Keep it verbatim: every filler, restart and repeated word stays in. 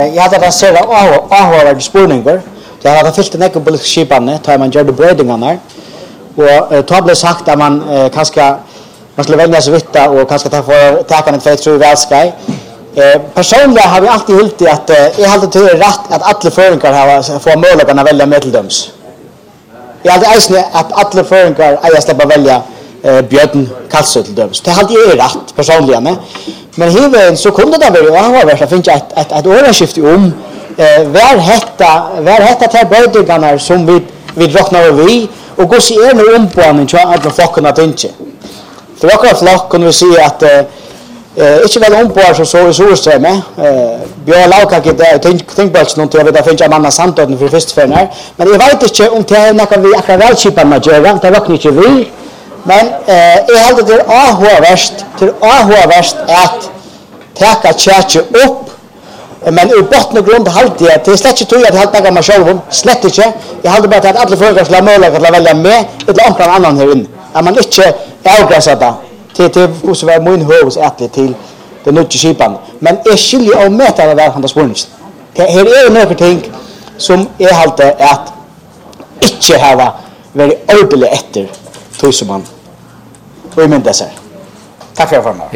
Jag hade det ser avhållande spurningar. Jag hade fyllt en ekon politisk skipande, tar man gör det brödingarna. Och då blev sagt att man eh, kanske man skulle välja så vitta och kanske ta för täcka en två välskaj. Eh, personligen har vi alltid hållit att eh, jag hade till rätt att alla föreningar har får möjligheten att välja medeldöms. Jag hade även att alla föreningar äger släppa välja eh, Björn Karlsson till döms. Det hade jag rätt personligen. Men hiven så kunde det vara avhållande att finna ett, ett, ett årskifte om eh, var hetta var hetta till brödingarna som vi vi räknar vi och gå se en ombaning till alla flocken att inte. För jag kan flock kunde vi se att eh inte väl ombord så så så så med eh Björn Lauka get där tänk tänk bara något jag vet att finns manna samtalen för första för när men jag vet inte om det är något vi akkurat chipa med göra det var inte vi men eh jag hade det A H värst till A H värst att täcka church upp men i botten och grund halt jag det släcker tror jag att hålla mig själv släcker inte jag hade bara att alla föräldrar skulle möjlighet att välja med eller någon annan här inne att man inte avgränsar det till till hur så var min hus ätligt till det nya skipan men är skiljer av metar där han har spunnit det här är några ting som är halt att inte ha väldigt ordentligt efter tror som man och men det så tack för att